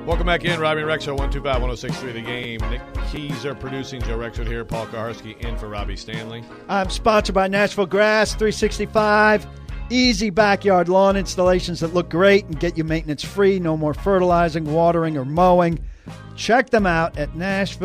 Welcome back in. Robbie and Rex Show, 125-1063 The Game. Nick Keyser producing, Joe Rexford here, Paul Kaharski in for Robbie Stanley. I'm sponsored by Nashville Grass 365. Easy backyard lawn installations that look great and get you maintenance free. No more fertilizing, watering, or mowing. Check them out at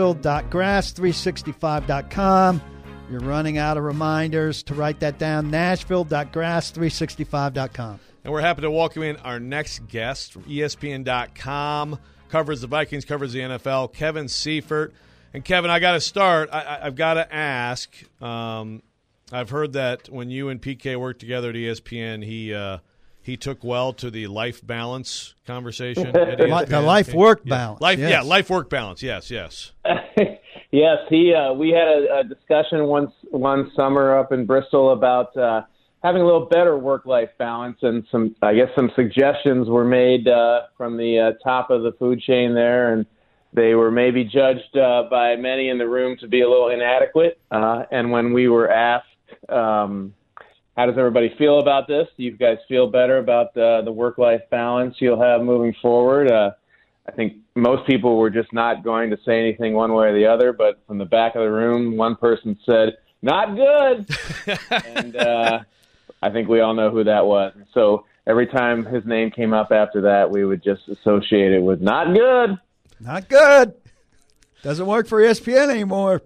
nashville.grass365.com. You're running out of reminders to write that down, nashville.grass365.com. And we're happy to welcome in our next guest from ESPN.com. Covers the Vikings, covers the NFL, Kevin Seifert. And, Kevin, I got to start. I've got to ask. I've heard that when you and PK worked together at ESPN, he took well to the life balance conversation at ESPN. The life-work balance. Yeah, life-work balance. Yes. Yes, we had a discussion one summer up in Bristol about having a little better work-life balance, and some suggestions were made from the top of the food chain there, and they were maybe judged by many in the room to be a little inadequate. And when we were asked, how does everybody feel about this? Do you guys feel better about the work-life balance you'll have moving forward? I think most people were just not going to say anything one way or the other, but from the back of the room, one person said, "Not good." And I think we all know who that was. So every time his name came up after that, we would just associate it with "not good." Not good. Doesn't work for ESPN anymore.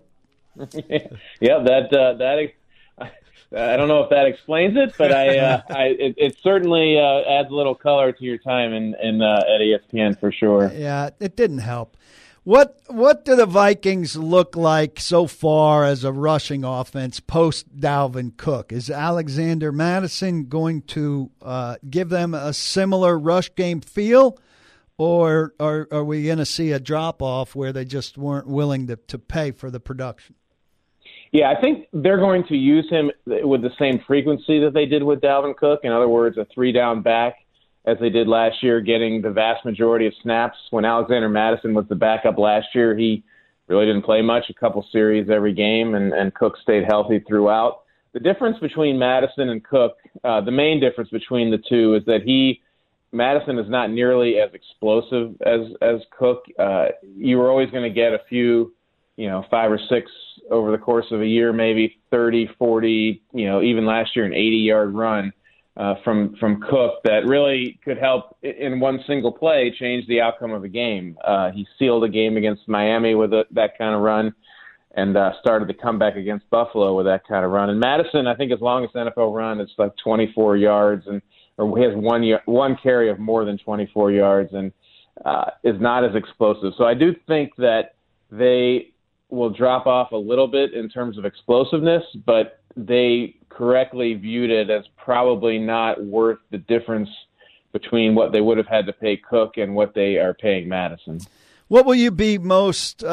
That I don't know if that explains it, but it certainly adds a little color to your time at ESPN for sure. Yeah, it didn't help. What do the Vikings look like so far as a rushing offense post Dalvin Cook? Is Alexander Mattison going to give them a similar rush game feel, or are we going to see a drop-off where they just weren't willing to pay for the production? Yeah, I think they're going to use him with the same frequency that they did with Dalvin Cook. In other words, a three-down back, as they did last year, getting the vast majority of snaps. When Alexander Mattison was the backup last year, he really didn't play much, a couple series every game, and Cook stayed healthy throughout. The difference between Mattison and Cook, the main difference between the two is that Mattison is not nearly as explosive as Cook. You were always going to get a few, 5 or 6 over the course of a year, maybe 30, 40, even last year an 80-yard run from Cook that really could help in one single play change the outcome of a game. He sealed a game against Miami with that kind of run, and started the comeback against Buffalo with that kind of run. And Mattison, I think his longest NFL run is like 24 yards, or he has one carry of more than 24 yards, and is not as explosive. So I do think that they will drop off a little bit in terms of explosiveness, but they correctly viewed it as probably not worth the difference between what they would have had to pay Cook and what they are paying Mattison. What will you be most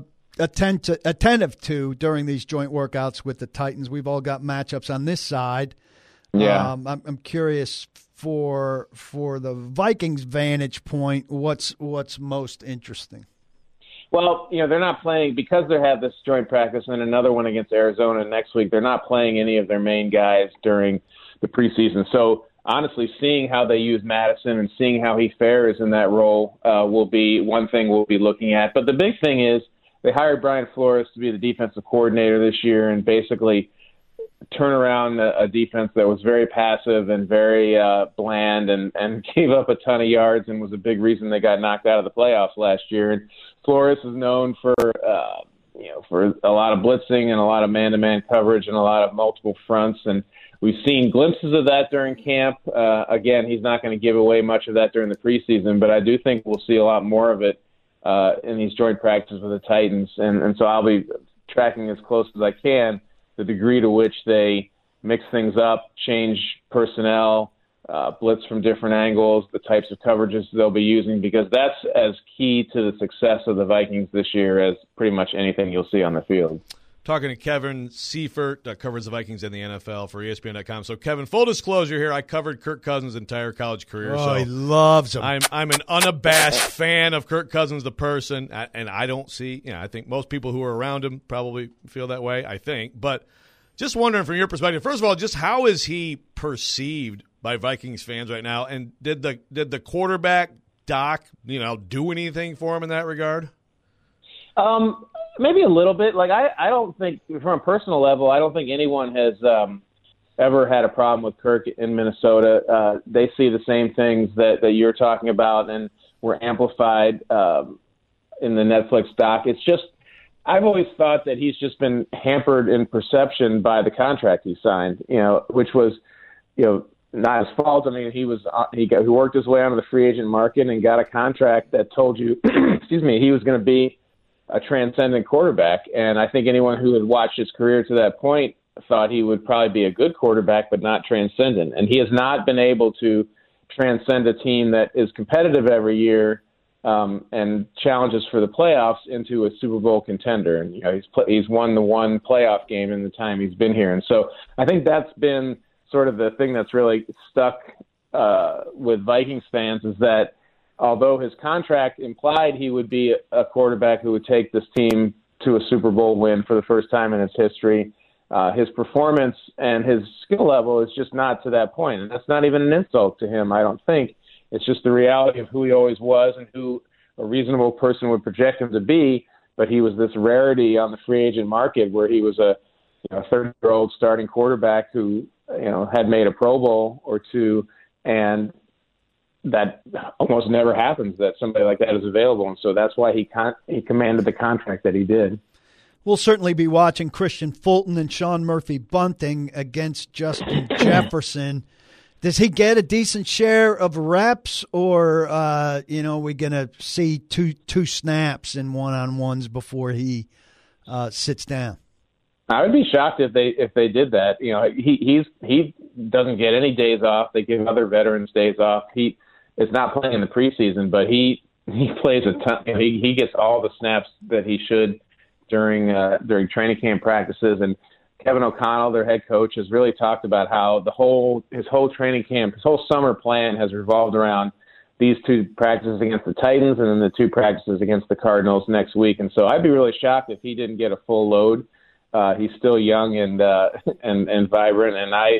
attentive to during these joint workouts with the Titans? We've all got matchups on this side. Yeah, I'm curious for the Vikings' vantage point, what's most interesting? Well, they're not playing because they have this joint practice and another one against Arizona next week. They're not playing any of their main guys during the preseason. So honestly, seeing how they use Mattison and seeing how he fares in that role will be one thing we'll be looking at. But the big thing is they hired Brian Flores to be the defensive coordinator this year and basically turn around a defense that was very passive and very bland and gave up a ton of yards and was a big reason they got knocked out of the playoffs last year. And Flores is known for a lot of blitzing and a lot of man-to-man coverage and a lot of multiple fronts. And we've seen glimpses of that during camp. Again, he's not going to give away much of that during the preseason, but I do think we'll see a lot more of it in these joint practices with the Titans. And so I'll be tracking as close as I can the degree to which they mix things up, change personnel, blitz from different angles, the types of coverages they'll be using, because that's as key to the success of the Vikings this year as pretty much anything you'll see on the field. Talking to Kevin Seifert, covers the Vikings and the NFL for ESPN.com. So, Kevin, full disclosure here, I covered Kirk Cousins' entire college career. Oh, he loves him. I'm an unabashed fan of Kirk Cousins, the person, and I don't see, I think most people who are around him probably feel that way, I think. But just wondering from your perspective, first of all, just how is he perceived by Vikings fans right now? And did the quarterback Doc, do anything for him in that regard? Maybe a little bit. Like I don't think, from a personal level, I don't think anyone has ever had a problem with Kirk in Minnesota. They see the same things that you're talking about and were amplified in the Netflix doc. It's just, I've always thought that he's just been hampered in perception by the contract he signed, which was, not his fault. I mean, he worked his way onto the free agent market and got a contract that told you, excuse me, he was going to be a transcendent quarterback. And I think anyone who had watched his career to that point thought he would probably be a good quarterback, but not transcendent. And he has not been able to transcend a team that is competitive every year and challenges for the playoffs into a Super Bowl contender. And he's won the one playoff game in the time he's been here. And so I think that's been sort of the thing that's really stuck with Vikings fans, is that although his contract implied he would be a quarterback who would take this team to a Super Bowl win for the first time in its history, his performance and his skill level is just not to that point. And that's not even an insult to him, I don't think. It's just the reality of who he always was and who a reasonable person would project him to be. But he was this rarity on the free agent market where he was a 30-year-old starting quarterback who had made a Pro Bowl or two, and that almost never happens that somebody like that is available. And so that's why he commanded the contract that he did. We'll certainly be watching Christian Fulton and Sean Murphy-Bunting against Justin Jefferson. Does he get a decent share of reps, or we going to see two snaps in one-on-ones before he sits down? I would be shocked if they did that. He doesn't get any days off. They give other veterans days off. He is not playing in the preseason, but he plays a ton. He gets all the snaps that he should during training camp practices. And Kevin O'Connell, their head coach, has really talked about how his whole training camp, his whole summer plan has revolved around these two practices against the Titans and then the two practices against the Cardinals next week. And so I'd be really shocked if he didn't get a full load. He's still young and vibrant, and I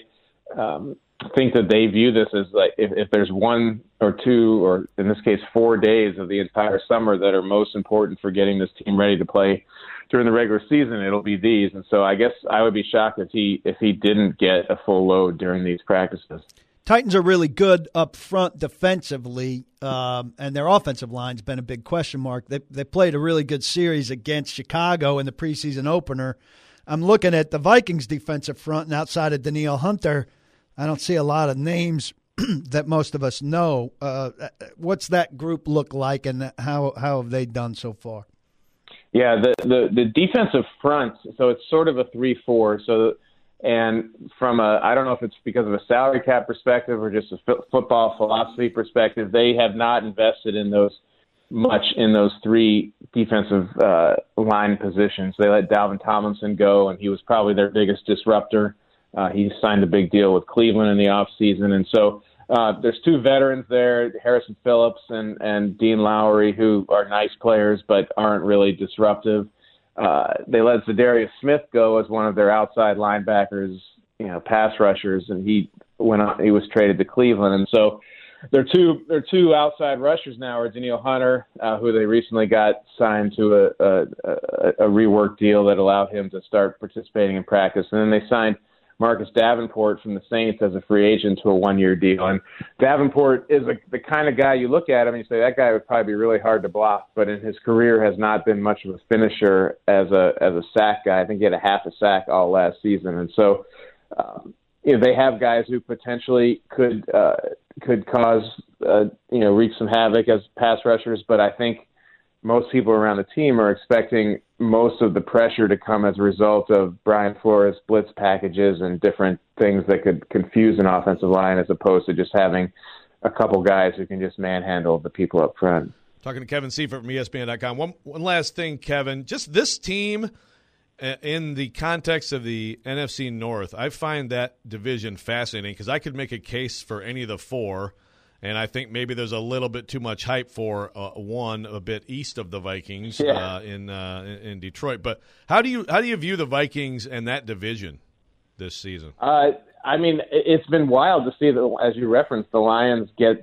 think that they view this as like if there's one or two, or in this case 4 days of the entire summer that are most important for getting this team ready to play during the regular season, it'll be these. And so I guess I would be shocked if he didn't get a full load during these practices. Titans are really good up front defensively, and their offensive line's been a big question mark. They played a really good series against Chicago in the preseason opener. I'm looking at the Vikings defensive front, and outside of Danielle Hunter, I don't see a lot of names that most of us know. What's that group look like, and how have they done so far? Yeah, the defensive front, so it's sort of a 3-4. And from I don't know if it's because of a salary cap perspective or just a football philosophy perspective, they have not invested in those three defensive line positions. They let Dalvin Tomlinson go, and he was probably their biggest disruptor. He signed a big deal with Cleveland in the offseason. And so there's two veterans there, Harrison Phillips and Dean Lowry, who are nice players but aren't really disruptive. They let Zadarius Smith go as one of their outside linebackers, pass rushers, and he was traded to Cleveland. And so their two outside rushers now are Danielle Hunter, who they recently got signed to a rework deal that allowed him to start participating in practice. And then they signed Marcus Davenport from the Saints as a free agent to a 1-year deal. And Davenport is the kind of guy you look at him and you say, that guy would probably be really hard to block, but in his career has not been much of a finisher as a sack guy. I think he had a half a sack all last season. And so they have guys who potentially could cause, wreak some havoc as pass rushers, but I think most people around the team are expecting most of the pressure to come as a result of Brian Flores blitz packages and different things that could confuse an offensive line, as opposed to just having a couple guys who can just manhandle the people up front. Talking to Kevin Seifert from ESPN.com. One last thing, Kevin. Just this team, in the context of the NFC North, I find that division fascinating because I could make a case for any of the four. And I think maybe there's a little bit too much hype for one a bit east of the Vikings in Detroit. But how do you view the Vikings and that division this season? I mean, it's been wild to see, as you referenced, the Lions get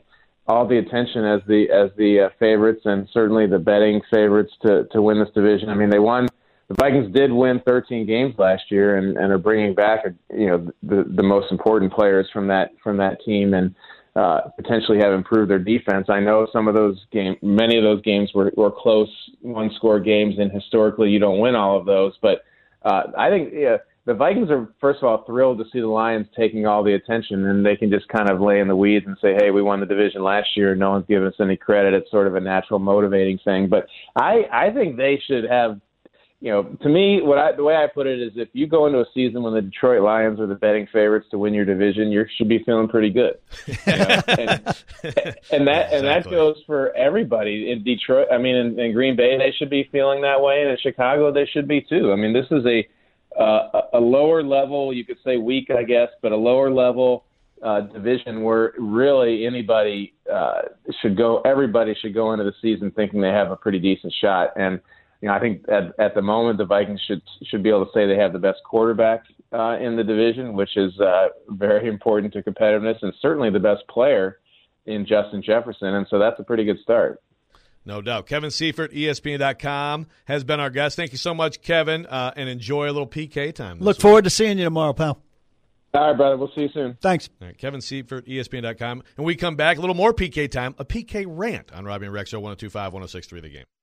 all the attention as the favorites, and certainly the betting favorites to win this division. I mean, the Vikings did win 13 games last year, and are bringing back the most important players from that team, and potentially have improved their defense. I know many of those games were close one-score games, and historically you don't win all of those. But I think the Vikings are, first of all, thrilled to see the Lions taking all the attention, and they can just kind of lay in the weeds and say, hey, we won the division last year, no one's giving us any credit. It's sort of a natural motivating thing. But I think they should have, to me, the way I put it is, if you go into a season when the Detroit Lions are the betting favorites to win your division, you should be feeling pretty good. And that goes for everybody in Detroit. I mean, in Green Bay, they should be feeling that way, and in Chicago, they should be too. I mean, this is a lower level, you could say weak, I guess, but a lower level division where really everybody should go into the season thinking they have a pretty decent shot. And I think at the moment the Vikings should be able to say they have the best quarterback in the division, which is very important to competitiveness, and certainly the best player in Justin Jefferson. And so that's a pretty good start. No doubt. Kevin Seifert, ESPN.com, has been our guest. Thank you so much, Kevin, and enjoy a little PK time. Look forward to seeing you tomorrow, pal. All right, brother. We'll see you soon. Thanks. All right, Kevin Seifert, ESPN.com. And we come back, a little more PK time, a PK rant on Robbie and Rex, 102.5, 106.3 The Game.